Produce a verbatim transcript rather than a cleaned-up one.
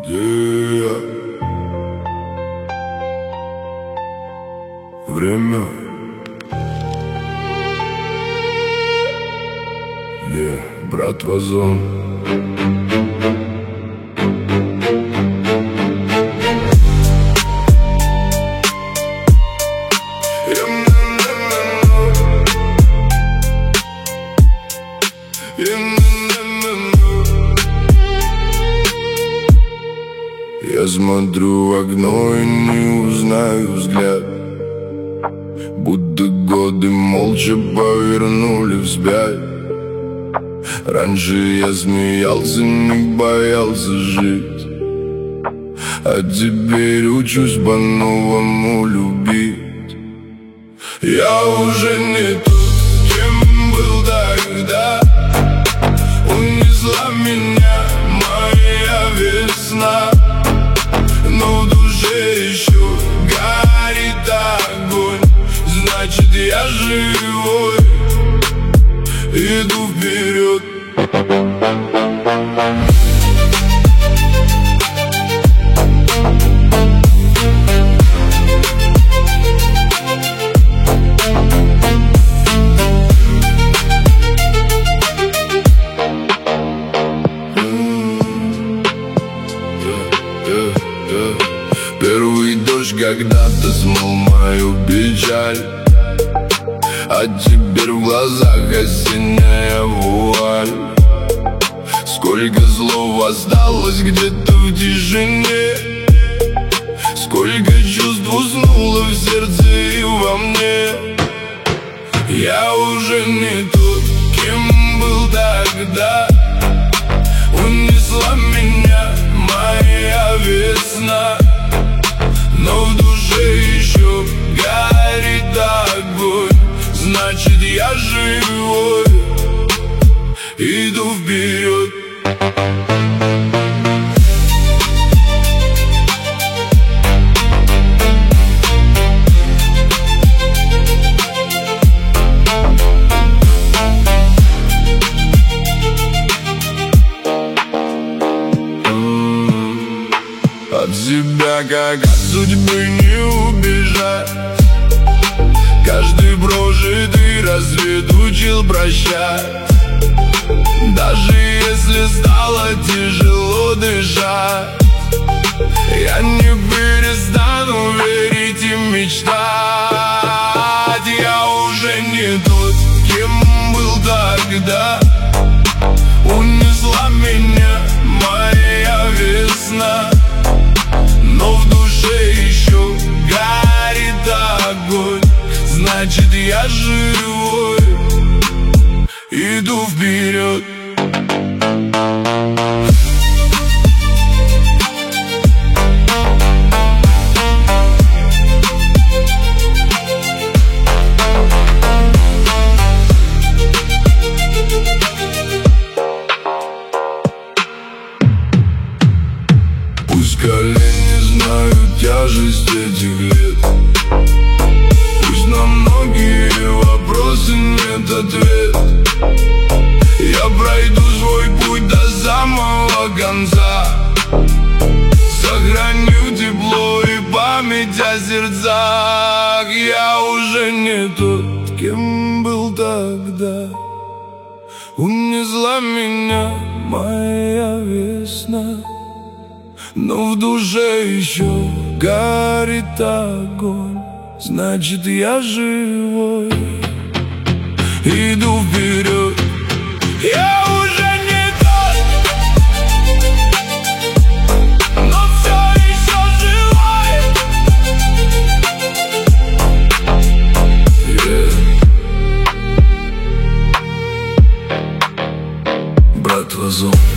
Yeah. Время. Yeah, брат Вазон. Я смотрю в окно и не узнаю взгляд, будто годы молча повернули вспять. Раньше я смеялся, не боялся жить, а теперь учусь по-новому любить. Я уже не тот, кем был тогда. Унесла меня моя весна, но в душе еще горит огонь. Значит, я живой, иду вперед. Первый дождь когда-то смыл мою печаль, а теперь в глазах осенняя вуаль. Сколько слов осталось где-то в тишине, сколько чувств уснуло в сердце и во мне. Я уже не тот, кем был тогда. Унесла меня моя весна, но в душе еще горит огонь. Значит, я живой, иду вперед. От себя, как от судьбы, не убежать. Каждый прожитый рассвет учил прощать. Даже если стало тяжело дышать, я не перестану верить и мечтать. Я уже не тот, кем был тогда. Унесла меня моя весна, но в душе еще горит огонь. Значит, я живой, иду вперед. Пусть колени знают тяжесть этих лет, пусть на многие вопросы нет ответа. Я пройду свой путь до самого конца, сохраню тепло и память о сердцах. Я уже не тот, кем был тогда. Унесла меня моя весна, но в душе еще горит огонь. Значит, я живой, иду вперед. Я уже не тот, но все еще живой. Yeah. Брат Вазон.